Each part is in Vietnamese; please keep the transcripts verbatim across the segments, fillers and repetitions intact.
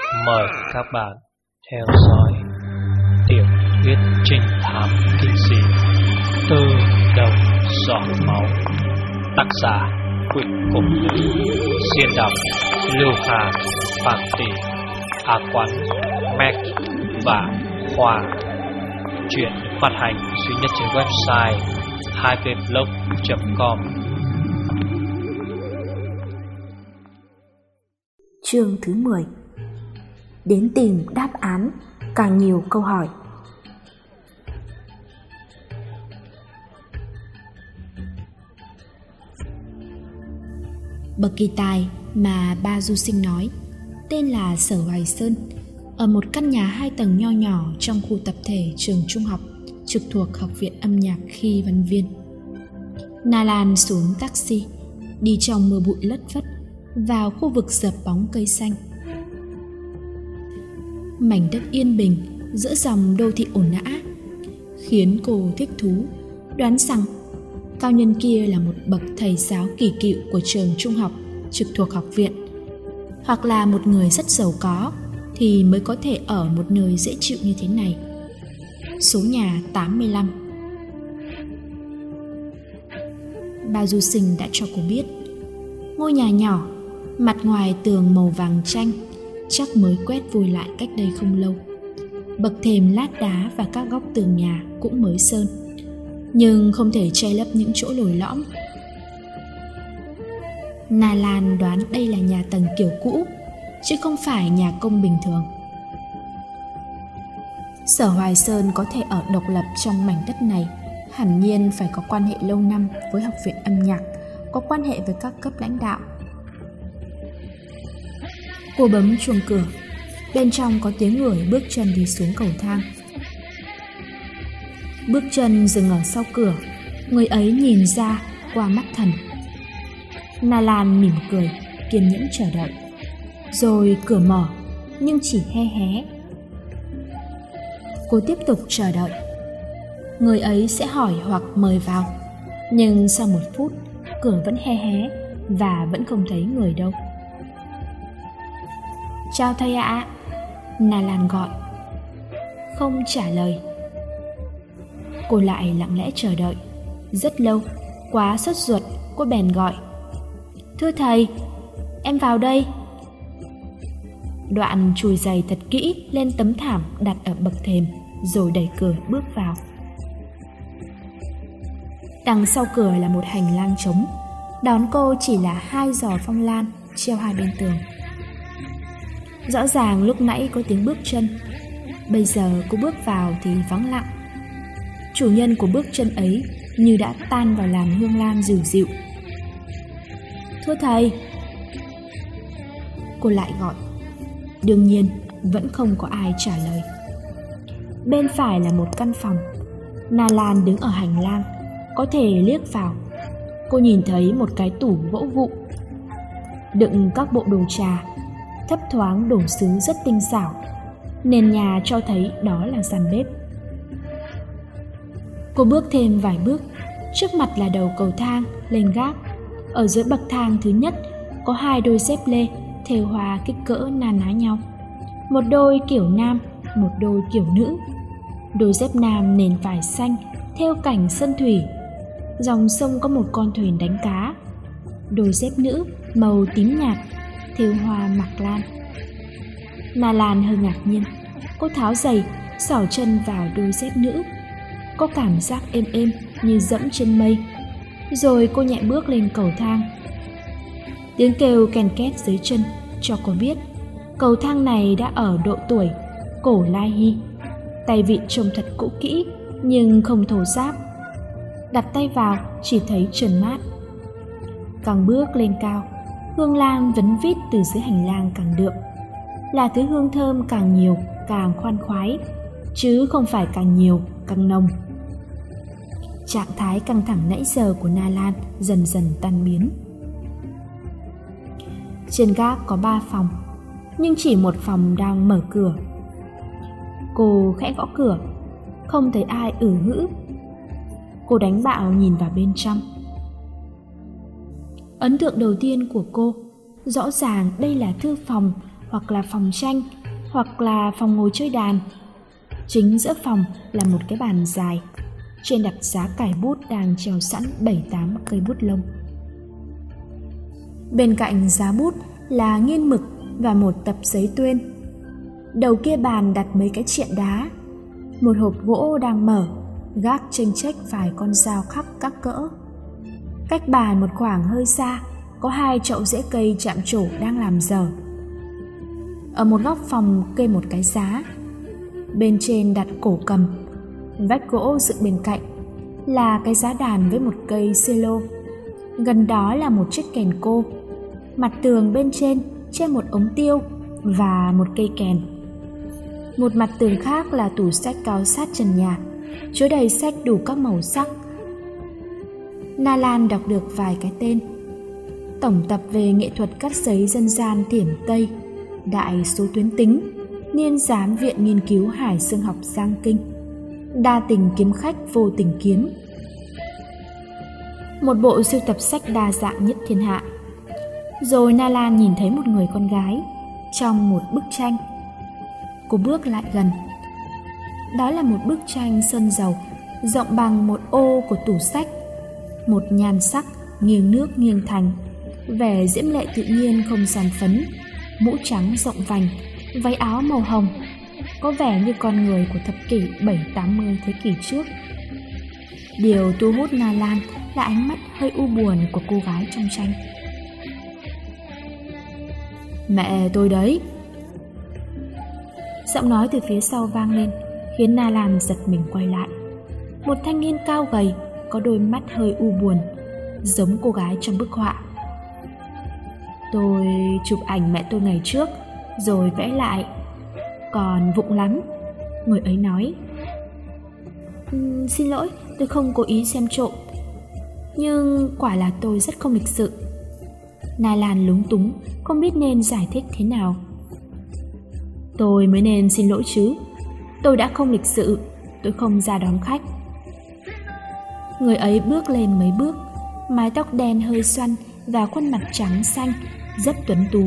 Mời các bạn theo dõi tiểu thuyết trinh thám kinh dị Tư Đồng Giọt Máu, tác giả Quỷ Cùng Nữ, diễn đọc Lưu Hà, Phạm Tỷ, A Quán, Mac và Khoa. Chuyện phát hành duy nhất trên website hai v blog chấm com. Chương thứ mười. Đến tìm đáp án, càng nhiều câu hỏi. Bậc kỳ tài mà ba du sinh nói tên là Sở Hoài Sơn, ở một căn nhà hai tầng nho nhỏ trong khu tập thể trường trung học trực thuộc Học viện Âm nhạc Khi Văn Viên. Na Lan xuống taxi, đi trong mưa bụi lất phất vào khu vực dập bóng cây xanh. Mảnh đất yên bình giữa dòng đô thị ồn ào khiến cô thích thú, đoán rằng cao nhân kia là một bậc thầy giáo kỳ cựu của trường trung học trực thuộc học viện, hoặc là một người rất giàu có thì mới có thể ở một nơi dễ chịu như thế này. Số nhà tám mươi lăm. Ba du sinh đã cho cô biết ngôi nhà nhỏ, mặt ngoài tường màu vàng chanh, chắc mới quét vôi lại cách đây không lâu. Bậc thềm lát đá và các góc tường nhà cũng mới sơn, nhưng không thể che lấp những chỗ lồi lõm. Na Lan đoán đây là nhà tầng kiểu cũ, chứ không phải nhà công bình thường. Sở Hoài Sơn có thể ở độc lập trong mảnh đất này, hẳn nhiên phải có quan hệ lâu năm với Học viện Âm nhạc, có quan hệ với các cấp lãnh đạo. Cô bấm chuông cửa, bên trong có tiếng người bước chân đi xuống cầu thang. Bước chân dừng ở sau cửa, người ấy nhìn ra qua mắt thần. Na Lan mỉm cười, kiên nhẫn chờ đợi. Rồi cửa mở, nhưng chỉ hé hé. Cô tiếp tục chờ đợi. Người ấy sẽ hỏi hoặc mời vào, nhưng sau một phút, cửa vẫn hé hé và vẫn không thấy người đâu. Chào thầy ạ. Na Lan gọi. Không trả lời. Cô lại lặng lẽ chờ đợi. Rất lâu, quá sốt ruột, cô bèn gọi. Thưa thầy, em vào đây. Đoạn chùi giày thật kỹ lên tấm thảm đặt ở bậc thềm, rồi đẩy cửa bước vào. Đằng sau cửa là một hành lang trống, đón cô chỉ là hai giò phong lan treo hai bên tường. Rõ ràng lúc nãy có tiếng bước chân, bây giờ cô bước vào thì vắng lặng. Chủ nhân của bước chân ấy như đã tan vào làn hương lan dịu dịu. Thưa thầy. Cô lại gọi. Đương nhiên vẫn không có ai trả lời. Bên phải là một căn phòng. Na Lan đứng ở hành lang, có thể liếc vào. Cô nhìn thấy một cái tủ gỗ vụn đựng các bộ đồ trà, thấp thoáng đồ sứ rất tinh xảo. Nền nhà cho thấy đó là gian bếp. Cô bước thêm vài bước, trước mặt là đầu cầu thang lên gác. Ở dưới bậc thang thứ nhất có hai đôi dép lê thêu hoa kích cỡ na ná nhau, một đôi kiểu nam, một đôi kiểu nữ. Đôi dép nam nền vải xanh thêu cảnh sơn thủy, dòng sông có một con thuyền đánh cá. Đôi dép nữ màu tím nhạt thêu hoa mạc lan. Na Lan hơi ngạc nhiên. Cô tháo giày, xỏ chân vào đôi dép nữ. Có cảm giác êm êm như dẫm trên mây. Rồi cô nhẹ bước lên cầu thang. Tiếng kêu ken két dưới chân cho cô biết cầu thang này đã ở độ tuổi cổ lai hy. Tay vịn trông thật cũ kỹ nhưng không thô ráp. Đặt tay vào chỉ thấy trơn mát. Càng bước lên cao, hương lan vấn vít từ dưới hành lang càng đượm. Là thứ hương thơm càng nhiều càng khoan khoái, chứ không phải càng nhiều càng nồng. Trạng thái căng thẳng nãy giờ của Na Lan dần dần tan biến. Trên gác có ba phòng, nhưng chỉ một phòng đang mở cửa. Cô khẽ gõ cửa, không thấy ai ử hữ. Cô đánh bạo nhìn vào bên trong. Ấn tượng đầu tiên của cô, rõ ràng đây là thư phòng hoặc là phòng tranh, hoặc là phòng ngồi chơi đàn. Chính giữa phòng là một cái bàn dài, trên đặt giá cải bút đang treo sẵn bảy tám cây bút lông. Bên cạnh giá bút là nghiên mực và một tập giấy tuyên. Đầu kia bàn đặt mấy cái triện đá, một hộp gỗ đang mở, gác chênh chếch vài con dao khắc các cỡ. Cách bàn một khoảng hơi xa có hai chậu rễ cây chạm trổ đang làm dở. Ở một góc phòng kê một cái giá, bên trên đặt cổ cầm. Vách gỗ dựng bên cạnh là cái giá đàn với một cây cello. Gần đó là một chiếc kèn cô. Mặt tường bên trên treo một ống tiêu và một cây kèn. Một mặt tường khác là tủ sách cao sát trần nhà, chứa đầy sách đủ các màu sắc. Na Lan đọc được vài cái tên: tổng tập về nghệ thuật cắt giấy dân gian Thiểm Tây, đại số tuyến tính, niên giám viện nghiên cứu hải dương học Giang Kinh, đa tình kiếm khách vô tình kiếm. Một bộ sưu tập sách đa dạng nhất thiên hạ. Rồi Na Lan nhìn thấy một người con gái trong một bức tranh. Cô bước lại gần. Đó là một bức tranh sơn dầu rộng bằng một ô của tủ sách, một nhan sắc nghiêng nước nghiêng thành, vẻ diễm lệ tự nhiên không sàn phấn, mũ trắng rộng vành, váy áo màu hồng, có vẻ như con người của thập kỷ bảy tám mươi thế kỷ trước. Điều thu hút Na Lan là ánh mắt hơi u buồn của cô gái trong tranh. Mẹ tôi đấy. Giọng nói từ phía sau vang lên, khiến Na Lan giật mình quay lại. Một thanh niên cao gầy, có đôi mắt hơi u buồn, giống cô gái trong bức họa. Tôi chụp ảnh mẹ tôi ngày trước, rồi vẽ lại, còn vụng lắm, người ấy nói. uhm, Xin lỗi, tôi không cố ý xem trộm, nhưng quả là tôi rất không lịch sự. Na Lan lúng túng, không biết nên giải thích thế nào. Tôi mới nên xin lỗi chứ. Tôi đã không lịch sự, tôi không ra đón khách. Người ấy bước lên mấy bước, mái tóc đen hơi xoăn và khuôn mặt trắng xanh, rất tuấn tú.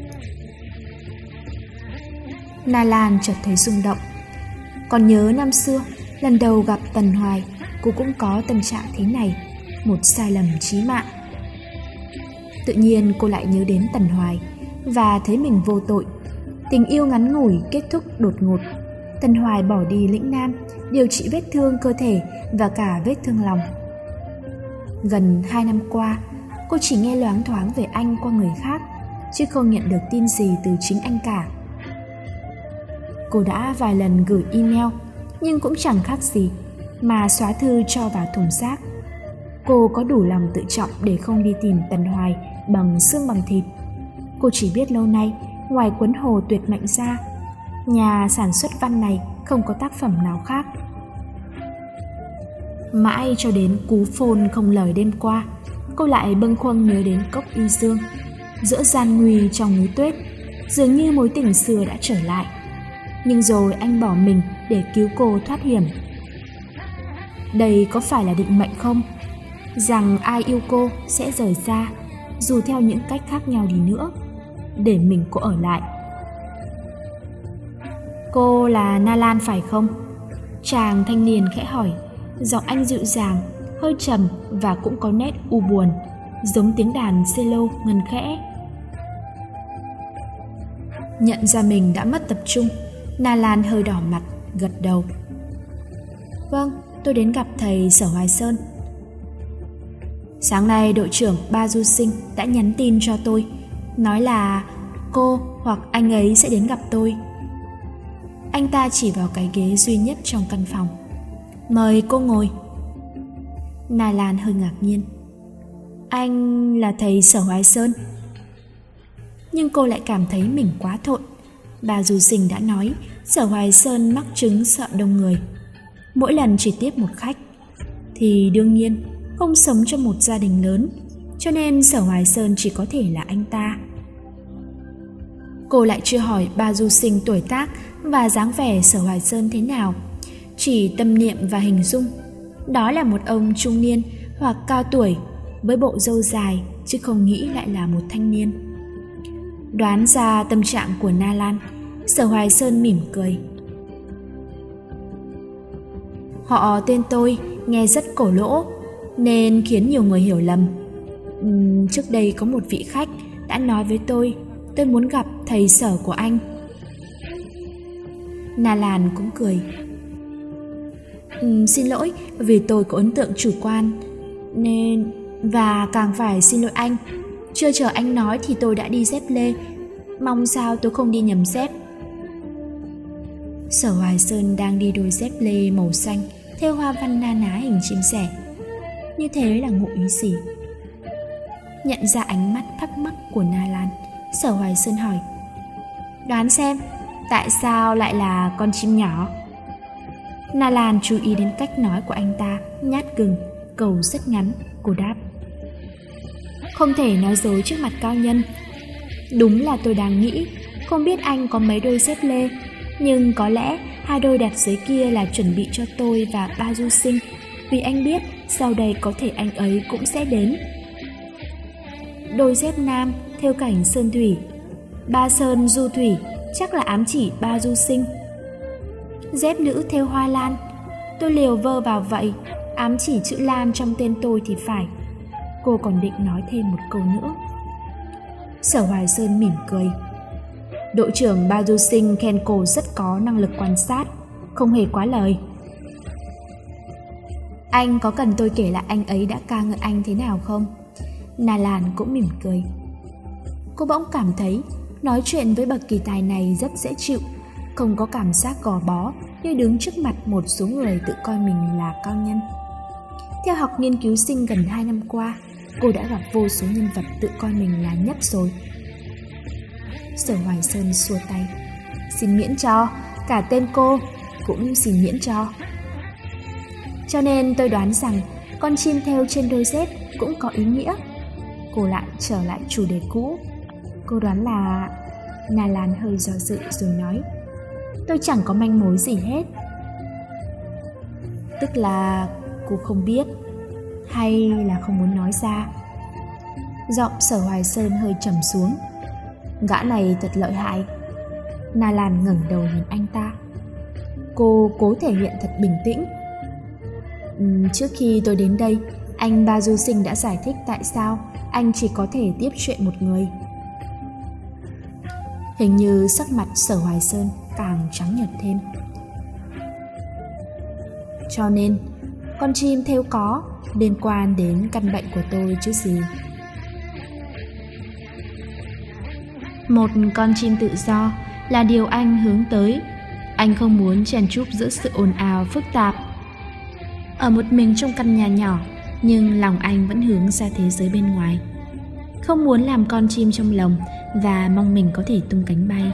Na Lan chợt thấy rung động. Còn nhớ năm xưa, lần đầu gặp Tần Hoài, cô cũng có tâm trạng thế này, một sai lầm chí mạng. Tự nhiên cô lại nhớ đến Tần Hoài và thấy mình vô tội. Tình yêu ngắn ngủi kết thúc đột ngột. Tần Hoài bỏ đi lĩnh Nam, điều trị vết thương cơ thể và cả vết thương lòng. Gần hai năm qua, cô chỉ nghe loáng thoáng về anh qua người khác, chứ không nhận được tin gì từ chính anh cả. Cô đã vài lần gửi email, nhưng cũng chẳng khác gì, mà xóa thư cho vào thùng rác. Cô có đủ lòng tự trọng để không đi tìm Tần Hoài bằng xương bằng thịt. Cô chỉ biết lâu nay, ngoài Quấn Hồ Tuyệt Mệnh ra, nhà sản xuất văn này không có tác phẩm nào khác. Mãi cho đến cú phone không lời đêm qua, cô lại bâng khuâng nhớ đến Cốc Y Dương. Giữa gian nguy trong núi tuyết, dường như mối tình xưa đã trở lại. Nhưng rồi anh bỏ mình để cứu cô thoát hiểm. Đây có phải là định mệnh không? Rằng ai yêu cô sẽ rời xa, dù theo những cách khác nhau đi nữa, để mình cô ở lại. Cô là Na Lan phải không? Chàng thanh niên khẽ hỏi. Giọng anh dịu dàng, hơi trầm và cũng có nét u buồn, giống tiếng đàn cello ngân khẽ. Nhận ra mình đã mất tập trung, Na Lan hơi đỏ mặt, gật đầu. Vâng, tôi đến gặp thầy Sở Hoài Sơn. Sáng nay đội trưởng Ba Du Sinh đã nhắn tin cho tôi, nói là cô hoặc anh ấy sẽ đến gặp tôi. Anh ta chỉ vào cái ghế duy nhất trong căn phòng. Mời cô ngồi. Na Lan hơi ngạc nhiên. Anh là thầy Sở Hoài Sơn? Nhưng cô lại cảm thấy mình quá thộn. Bà Du Sinh đã nói Sở Hoài Sơn mắc chứng sợ đông người, mỗi lần chỉ tiếp một khách. Thì đương nhiên không sống trong một gia đình lớn, cho nên Sở Hoài Sơn chỉ có thể là anh ta. Cô lại chưa hỏi bà Du Sinh tuổi tác và dáng vẻ Sở Hoài Sơn thế nào, chỉ tâm niệm và hình dung. Đó là một ông trung niên hoặc cao tuổi với bộ râu dài, chứ không nghĩ lại là một thanh niên. Đoán ra tâm trạng của Na Lan, Sở Hoài Sơn mỉm cười. Họ tên tôi nghe rất cổ lỗ nên khiến nhiều người hiểu lầm. uhm, Trước đây có một vị khách đã nói với tôi tôi muốn gặp thầy Sở của anh. Na Lan cũng cười. uhm, Xin lỗi vì tôi có ấn tượng chủ quan nên... Và càng phải xin lỗi anh, chưa chờ anh nói thì tôi đã đi dép lê. Mong sao tôi không đi nhầm dép. Sở Hoài Sơn đang đi đôi dép lê màu xanh theo hoa văn na ná hình chim sẻ. Như thế là ngụ ý gì? Nhận ra ánh mắt thắc mắc của Na Lan, Sở Hoài Sơn hỏi: Đoán xem, tại sao lại là con chim nhỏ? Na Lan chú ý đến cách nói của anh ta, nhát gừng, câu rất ngắn. Cô đáp: Không thể nói dối trước mặt cao nhân. Đúng là tôi đang nghĩ, không biết anh có mấy đôi dép lê, nhưng có lẽ hai đôi đặt dưới kia là chuẩn bị cho tôi và ba du sinh, vì anh biết sau đây có thể anh ấy cũng sẽ đến. Đôi dép nam theo cảnh sơn thủy, ba sơn du thủy, chắc là ám chỉ ba du sinh. Dép nữ theo hoa lan, tôi liều vơ vào vậy, ám chỉ chữ Lan trong tên tôi thì phải. Cô còn định nói thêm một câu nữa. Sở Hoài Sơn mỉm cười. Đội trưởng ba du sinh khen cô rất có năng lực quan sát, không hề quá lời. Anh có cần tôi kể lại anh ấy đã ca ngợi anh thế nào không? Na Lan cũng mỉm cười. Cô bỗng cảm thấy nói chuyện với bậc kỳ tài này rất dễ chịu, không có cảm giác gò bó như đứng trước mặt một số người tự coi mình là cao nhân. Theo học nghiên cứu sinh gần hai năm qua, cô đã gặp vô số nhân vật tự coi mình là nhất rồi. Sở Hoài Sơn xua tay. Xin miễn cho, cả tên cô cũng xin miễn cho. Cho nên tôi đoán rằng con chim theo trên đôi dép cũng có ý nghĩa. Cô lại trở lại chủ đề cũ. Cô đoán là... Na Lan hơi do dự rồi nói: Tôi chẳng có manh mối gì hết. Tức là cô không biết, hay là không muốn nói ra? Giọng Sở Hoài Sơn hơi trầm xuống. Gã này thật lợi hại. Na Lan ngẩng đầu nhìn anh ta. Cô cố thể hiện thật bình tĩnh. uhm, Trước khi tôi đến đây, anh ba du sinh đã giải thích tại sao anh chỉ có thể tiếp chuyện một người. Hình như sắc mặt Sở Hoài Sơn càng trắng nhợt thêm. Cho nên con chim theo có liên quan đến căn bệnh của tôi chứ gì. Một con chim tự do là điều anh hướng tới. Anh không muốn chen chúc giữa sự ồn ào phức tạp. Ở một mình trong căn nhà nhỏ, nhưng lòng anh vẫn hướng ra thế giới bên ngoài. Không muốn làm con chim trong lồng và mong mình có thể tung cánh bay.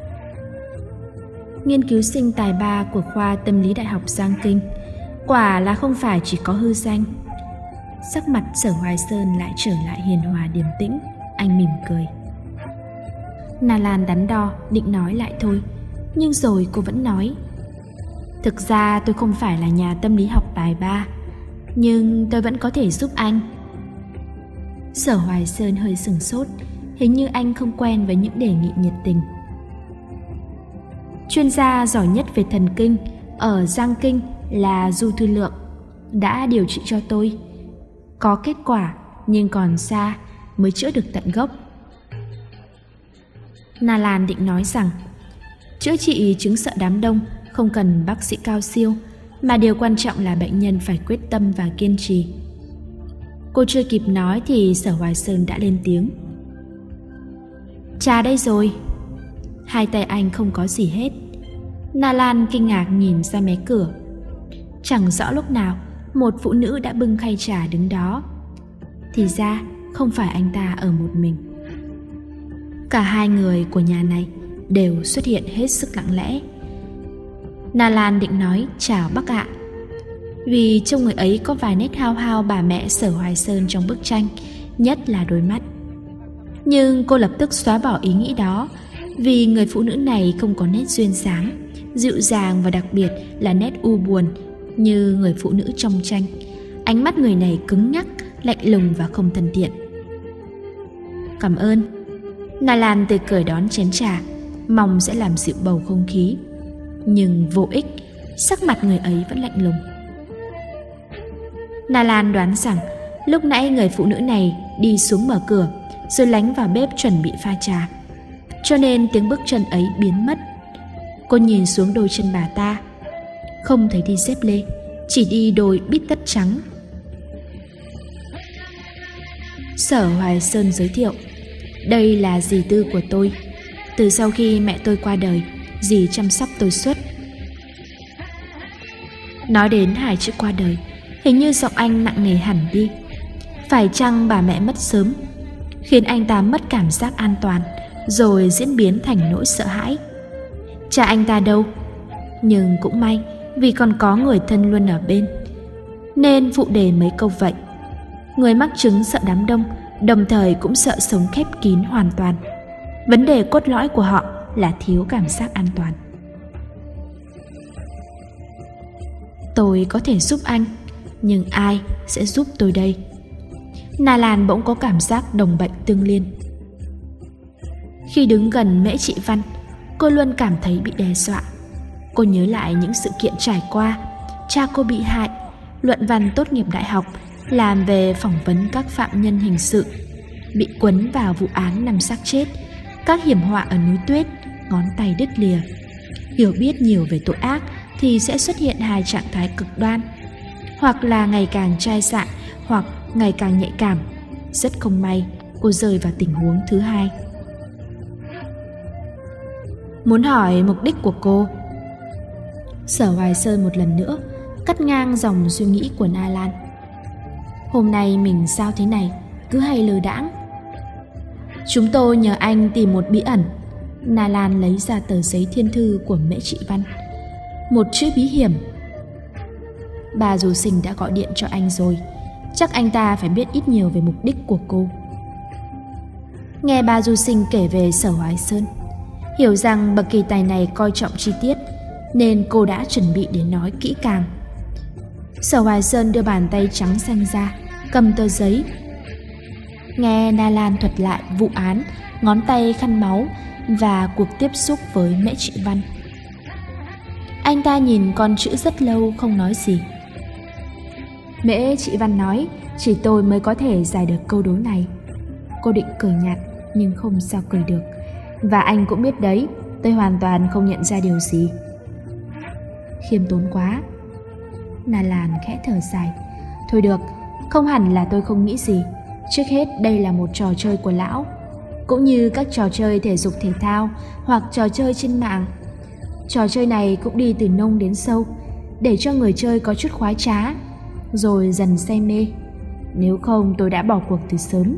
Nghiên cứu sinh tài ba của khoa tâm lý Đại học Giang Kinh, quả là không phải chỉ có hư danh. Sắc mặt Sở Hoài Sơn lại trở lại hiền hòa điềm tĩnh. Anh mỉm cười. Na Lan đắn đo định nói lại thôi, nhưng rồi cô vẫn nói: Thực ra tôi không phải là nhà tâm lý học tài ba, nhưng tôi vẫn có thể giúp anh. Sở Hoài Sơn hơi sửng sốt, hình như anh không quen với những đề nghị nhiệt tình. Chuyên gia giỏi nhất về thần kinh ở Giang Kinh là Du Thư Lượng đã điều trị cho tôi. Có kết quả nhưng còn xa mới chữa được tận gốc. Na Lan định nói rằng chữa trị chứng sợ đám đông không cần bác sĩ cao siêu, mà điều quan trọng là bệnh nhân phải quyết tâm và kiên trì. Cô chưa kịp nói thì Sở Hoài Sơn đã lên tiếng: Trà đây rồi. Hai tay anh không có gì hết. Na Lan kinh ngạc nhìn ra mé cửa. Chẳng rõ lúc nào một phụ nữ đã bưng khay trà đứng đó. Thì ra không phải anh ta ở một mình. Cả hai người của nhà này đều xuất hiện hết sức lặng lẽ. Na Lan định nói chào bác ạ, vì trông người ấy có vài nét hao hao bà mẹ Sở Hoài Sơn trong bức tranh, nhất là đôi mắt. Nhưng cô lập tức xóa bỏ ý nghĩ đó, vì người phụ nữ này không có nét duyên dáng, dịu dàng và đặc biệt là nét u buồn như người phụ nữ trong tranh. Ánh mắt người này cứng nhắc, lạnh lùng và không thân thiện. Cảm ơn. Na Lan tươi cười đón chén trà, mong sẽ làm dịu bầu không khí. Nhưng vô ích, sắc mặt người ấy vẫn lạnh lùng. Na Lan đoán rằng lúc nãy người phụ nữ này đi xuống mở cửa rồi lánh vào bếp chuẩn bị pha trà, cho nên tiếng bước chân ấy biến mất. Cô nhìn xuống đôi chân bà ta, không thấy đi dép lê, chỉ đi đôi bít tất trắng. Sở Hoài Sơn giới thiệu, đây là dì Tư của tôi. Từ sau khi mẹ tôi qua đời, dì chăm sóc tôi suốt. Nói đến hai chữ qua đời, hình như giọng anh nặng nề hẳn đi. Phải chăng bà mẹ mất sớm, khiến anh ta mất cảm giác an toàn, rồi diễn biến thành nỗi sợ hãi? Cha anh ta đâu? Nhưng cũng may, vì còn có người thân luôn ở bên, nên phụ đề mấy câu vậy. Người mắc chứng sợ đám đông, đồng thời cũng sợ sống khép kín hoàn toàn. Vấn đề cốt lõi của họ là thiếu cảm giác an toàn. Tôi có thể giúp anh, nhưng ai sẽ giúp tôi đây? Na Lan bỗng có cảm giác đồng bệnh tương liên. Khi đứng gần Mễ Trị Văn, cô luôn cảm thấy bị đe dọa. Cô nhớ lại những sự kiện trải qua: cha cô bị hại, luận văn tốt nghiệp đại học, làm về phỏng vấn các phạm nhân hình sự, bị quấn vào vụ án nằm xác chết, các hiểm họa ở núi tuyết, ngón tay đứt lìa. Hiểu biết nhiều về tội ác thì sẽ xuất hiện hai trạng thái cực đoan, hoặc là ngày càng chai sạn, hoặc ngày càng nhạy cảm. Rất không may, cô rơi vào tình huống thứ hai. Muốn hỏi mục đích của cô? Sở Hoài Sơn một lần nữa cắt ngang dòng suy nghĩ của Na Lan. Hôm nay mình sao thế này, cứ hay lơ đãng. Chúng tôi nhờ anh tìm một bí ẩn. Na Lan lấy ra tờ giấy thiên thư của Mễ Trị Văn. Một chữ bí hiểm. Bà Du Sinh đã gọi điện cho anh rồi, chắc anh ta phải biết ít nhiều về mục đích của cô. Nghe bà Du Sinh kể về Sở Hoài Sơn, hiểu rằng bậc kỳ tài này coi trọng chi tiết, nên cô đã chuẩn bị để nói kỹ càng. Sở Hoài Sơn đưa bàn tay trắng xanh ra, cầm tờ giấy. Nghe Na Lan thuật lại vụ án, ngón tay khăn máu và cuộc tiếp xúc với Mễ Trị Văn. Anh ta nhìn con chữ rất lâu không nói gì. Mễ Trị Văn nói, chỉ tôi mới có thể giải được câu đố này. Cô định cười nhạt nhưng không sao cười được. Và anh cũng biết đấy, tôi hoàn toàn không nhận ra điều gì. Khiêm tốn quá. Na Lan khẽ thở dài. Thôi được, không hẳn là tôi không nghĩ gì. Trước hết đây là một trò chơi của lão, cũng như các trò chơi thể dục thể thao hoặc trò chơi trên mạng. Trò chơi này cũng đi từ nông đến sâu, để cho người chơi có chút khoái trá, rồi dần say mê. Nếu không tôi đã bỏ cuộc từ sớm.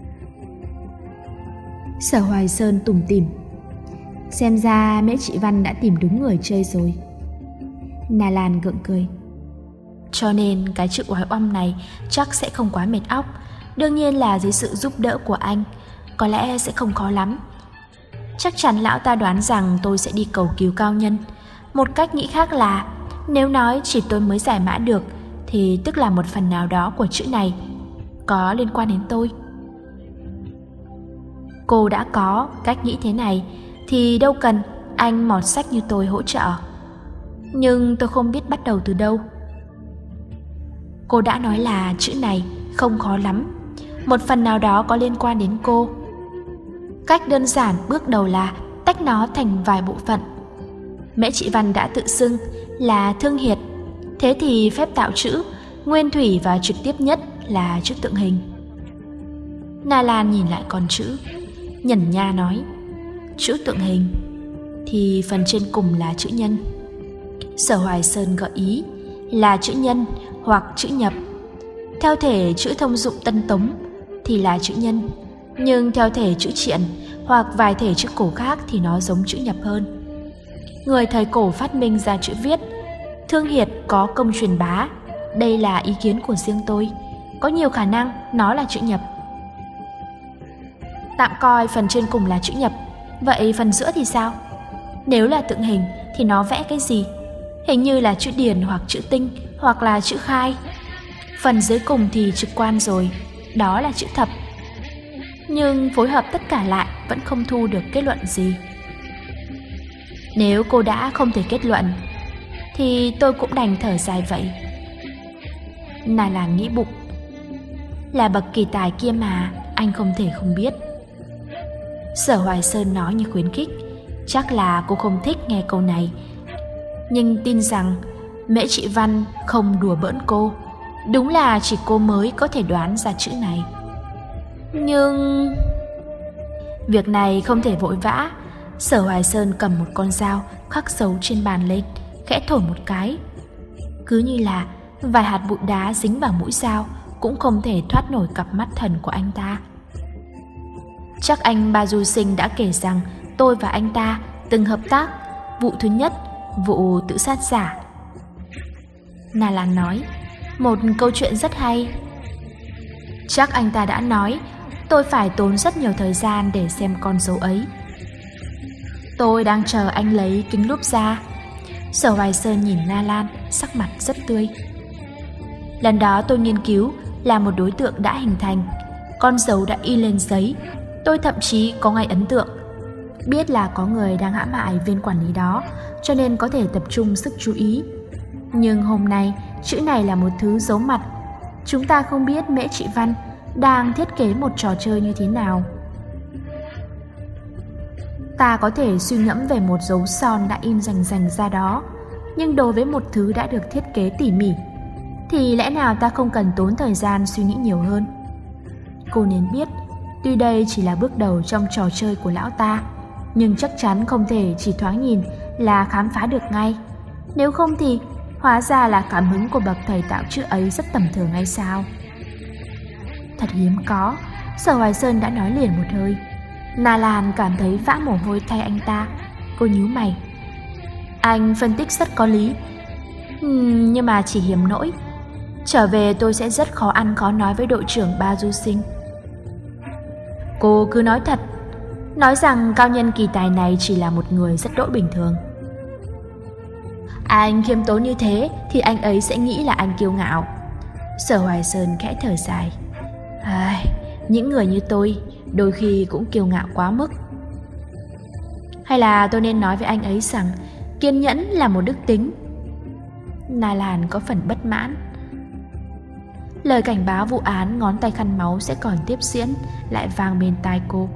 Sở Hoài Sơn tủm tỉm. Xem ra Mễ Trị Văn đã tìm đúng người chơi rồi. Na Lan gượng cười. Cho nên cái chữ oái oăm này chắc sẽ không quá mệt óc. Đương nhiên là dưới sự giúp đỡ của anh, có lẽ sẽ không khó lắm. Chắc chắn lão ta đoán rằng tôi sẽ đi cầu cứu cao nhân. Một cách nghĩ khác là, nếu nói chỉ tôi mới giải mã được, thì tức là một phần nào đó của chữ này có liên quan đến tôi. Cô đã có cách nghĩ thế này thì đâu cần anh mọt sách như tôi hỗ trợ. Nhưng tôi không biết bắt đầu từ đâu. Cô đã nói là chữ này không khó lắm, một phần nào đó có liên quan đến cô. Cách đơn giản bước đầu là tách nó thành vài bộ phận. Mễ Trị Văn đã tự xưng là Thương Hiệt, thế thì phép tạo chữ nguyên thủy và trực tiếp nhất là chữ tượng hình. Na Lan nhìn lại con chữ, nhẩn nha nói, chữ tượng hình thì phần trên cùng là chữ nhân. Sở Hoài Sơn gợi ý là chữ nhân hoặc chữ nhập. Theo thể chữ thông dụng Tân Tống thì là chữ nhân, nhưng theo thể chữ Triện hoặc vài thể chữ cổ khác thì nó giống chữ nhập hơn. Người thời cổ phát minh ra chữ viết, Thương Hiệt có công truyền bá. Đây là ý kiến của riêng tôi, có nhiều khả năng nó là chữ nhập. Tạm coi phần trên cùng là chữ nhập, vậy phần giữa thì sao? Nếu là tượng hình thì nó vẽ cái gì? Hình như là chữ điền hoặc chữ tinh hoặc là chữ khai. Phần dưới cùng thì trực quan rồi, đó là chữ thập. nhưng phối hợp tất cả lại vẫn không thu được kết luận gì. Nếu cô đã không thể kết luận thì tôi cũng đành thở dài vậy. Na Lan nghĩ bụng, là bậc kỳ tài kia mà, anh không thể không biết. Sở Hoài Sơn nói như khuyến khích, chắc là cô không thích nghe câu này, nhưng tin rằng Mễ Trị Văn không đùa bỡn cô. Đúng là chỉ cô mới có thể đoán ra chữ này. Nhưng việc này không thể vội vã. Sở Hoài Sơn cầm một con dao khắc dấu trên bàn lên, khẽ thổi một cái. Cứ như là vài hạt bụi đá dính vào mũi dao cũng không thể thoát nổi cặp mắt thần của anh ta. Chắc anh Ba Du Sinh đã kể rằng tôi và anh ta từng hợp tác vụ thứ nhất, vụ tự sát giả. Na Lan nói, một câu chuyện rất hay. Chắc anh ta đã nói, tôi phải tốn rất nhiều thời gian để xem con dấu ấy. Tôi đang chờ anh lấy kính lúp ra. Sở Hoài Sơn nhìn Na Lan, sắc mặt rất tươi. Lần đó tôi nghiên cứu là một đối tượng đã hình thành, con dấu đã in lên giấy. Tôi thậm chí có ngay ấn tượng, biết là có người đang hãm hại viên quản lý đó, cho nên có thể tập trung sức chú ý. Nhưng hôm nay, chữ này là một thứ giấu mặt. Chúng ta không biết Mễ Trị Văn đang thiết kế một trò chơi như thế nào. Ta có thể suy ngẫm về một dấu son đã in rành rành ra đó, nhưng đối với một thứ đã được thiết kế tỉ mỉ, thì lẽ nào ta không cần tốn thời gian suy nghĩ nhiều hơn? Cô nên biết, tuy đây chỉ là bước đầu trong trò chơi của lão ta, nhưng chắc chắn không thể chỉ thoáng nhìn là khám phá được ngay. Nếu không thì hóa ra là cảm hứng của bậc thầy tạo chữ ấy rất tầm thường hay sao? Thật hiếm có, Sở Hoài Sơn đã nói liền một hơi. Na Lan cảm thấy vã mồ hôi thay anh ta. Cô nhíu mày. Anh phân tích rất có lý, uhm, nhưng mà chỉ hiếm nỗi trở về tôi sẽ rất khó ăn khó nói với đội trưởng Ba Du Sinh. Cô cứ nói thật, nói rằng cao nhân kỳ tài này chỉ là một người rất đỗi bình thường. Anh khiêm tốn như thế thì anh ấy sẽ nghĩ là anh kiêu ngạo. Sở Hoài Sơn khẽ thở dài. Ai, những người như tôi đôi khi cũng kiêu ngạo quá mức. Hay là tôi nên nói với anh ấy rằng kiên nhẫn là một đức tính? Na Lan có phần bất mãn. Lời cảnh báo vụ án ngón tay khăn máu sẽ còn tiếp diễn lại vang bên tai cô.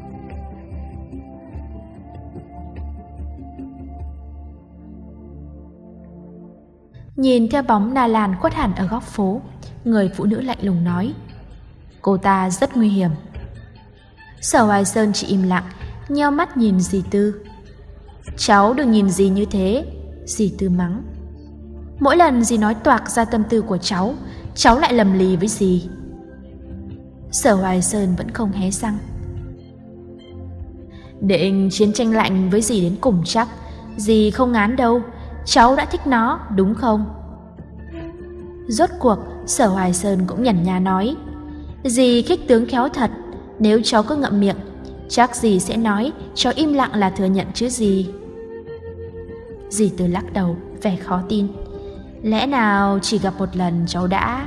Nhìn theo bóng Na Lan khuất hẳn ở góc phố, người phụ nữ lạnh lùng nói, cô ta rất nguy hiểm. Sở Hoài Sơn chỉ im lặng, nheo mắt nhìn dì Tư. Cháu đừng nhìn dì như thế, dì Tư mắng. Mỗi lần dì nói toạc ra tâm tư của cháu, cháu lại lầm lì với dì. Sở Hoài Sơn vẫn không hé răng. Định chiến tranh lạnh với dì đến cùng chắc, dì không ngán đâu, cháu đã thích nó đúng không? Rốt cuộc Sở Hoài Sơn cũng nhẩn nhá nói, dì khích tướng khéo thật. Nếu cháu cứ ngậm miệng, chắc dì sẽ nói cháu im lặng là thừa nhận chứ gì. Dì Tư lắc đầu, vẻ khó tin. Lẽ nào chỉ gặp một lần cháu đã...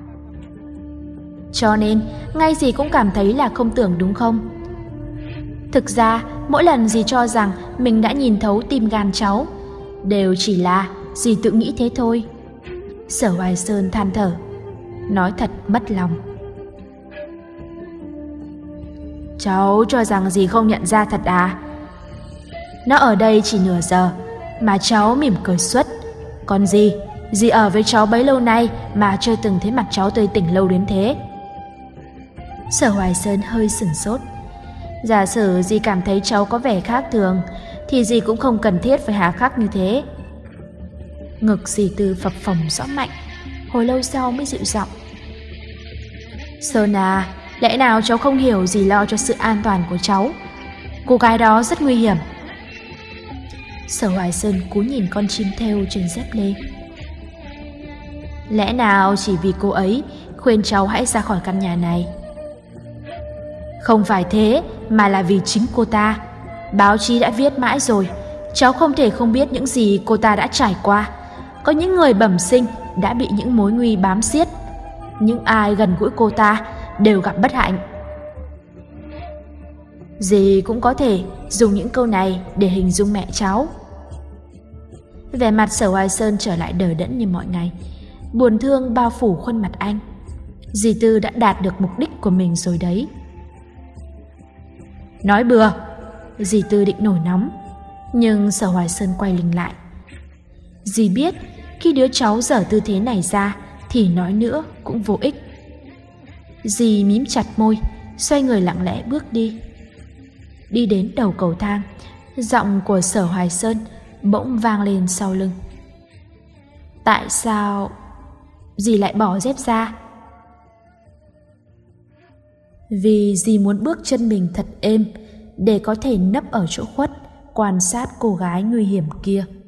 Cho nên ngay dì cũng cảm thấy là không tưởng đúng không? Thực ra mỗi lần dì cho rằng mình đã nhìn thấu tim gan cháu, đều chỉ là dì tự nghĩ thế thôi. Sở Hoài Sơn than thở, nói thật mất lòng. Cháu cho rằng dì không nhận ra thật à? Nó ở đây chỉ nửa giờ mà cháu mỉm cười suốt. Còn dì, dì ở với cháu bấy lâu nay mà chưa từng thấy mặt cháu tươi tỉnh lâu đến thế. Sở Hoài Sơn hơi sửng sốt. Giả sử dì cảm thấy cháu có vẻ khác thường thì dì cũng không cần thiết phải hà khắc như thế. Ngực dì Tư phập phồng rõ mạnh, hồi lâu sau mới dịu giọng. Sơn à, lẽ nào cháu không hiểu dì lo cho sự an toàn của cháu? Cô gái đó rất nguy hiểm. Sở Hoài Sơn cúi nhìn con chim thêu trên dép lê. Lẽ nào chỉ vì cô ấy khuyên cháu hãy ra khỏi căn nhà này? Không phải thế, mà là vì chính cô ta. Báo chí đã viết mãi rồi, cháu không thể không biết những gì cô ta đã trải qua. Có những người bẩm sinh đã bị những mối nguy bám xiết. Những ai gần gũi cô ta đều gặp bất hạnh. Dì cũng có thể dùng những câu này để hình dung mẹ cháu. Vẻ mặt Sở Hoài Sơn trở lại đờ đẫn như mọi ngày. Buồn thương bao phủ khuôn mặt anh. Dì Tư đã đạt được mục đích của mình rồi đấy. Nói bừa. Dì Tư định nổi nóng, nhưng Sở Hoài Sơn quay lưng lại. Dì biết khi đứa cháu dở tư thế này ra thì nói nữa cũng vô ích. Dì mím chặt môi, xoay người lặng lẽ bước đi. Đi đến đầu cầu thang, giọng của Sở Hoài Sơn bỗng vang lên sau lưng. Tại sao dì lại bỏ dép ra? Vì dì muốn bước chân mình thật êm để có thể nấp ở chỗ khuất quan sát cô gái nguy hiểm kia.